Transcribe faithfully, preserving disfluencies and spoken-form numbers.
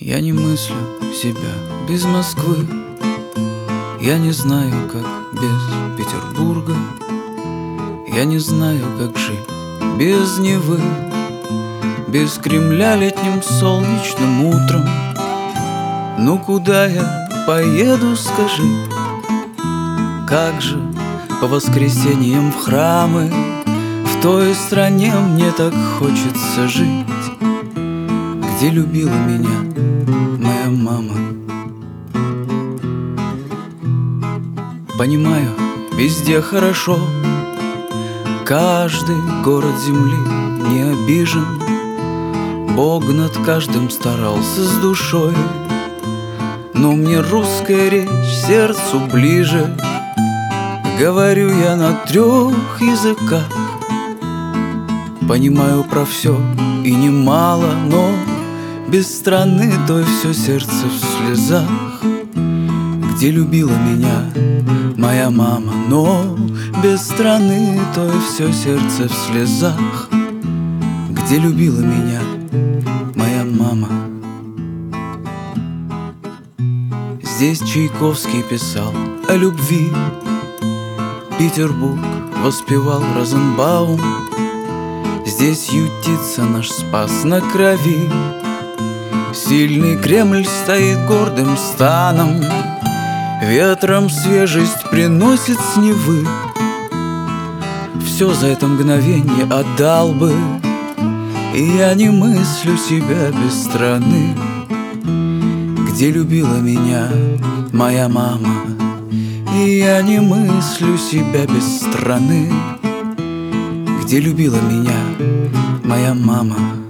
Я не мыслю себя без Москвы, я не знаю, как без Петербурга, я не знаю, как жить без Невы, без Кремля летним солнечным утром. Ну куда я поеду, скажи? Как же по воскресеньям в храмы в той стране мне так хочется жить, где любила меня моя мама. Понимаю, везде хорошо, каждый город земли не обижен, Бог над каждым старался с душой, но мне русская речь сердцу ближе. Говорю я на трех языках, понимаю про все и немало, но без страны той все сердце в слезах, где любила меня моя мама. Но без страны той все сердце в слезах, где любила меня моя мама. Здесь Чайковский писал о любви, Петербург воспевал Розенбаум, здесь ютится наш Спас на Крови, сильный Кремль стоит гордым станом, ветром свежесть приносит с Невы. Все за это мгновенье отдал бы, и я не мыслю себя без страны, где любила меня моя мама. И я не мыслю себя без страны, где любила меня моя мама.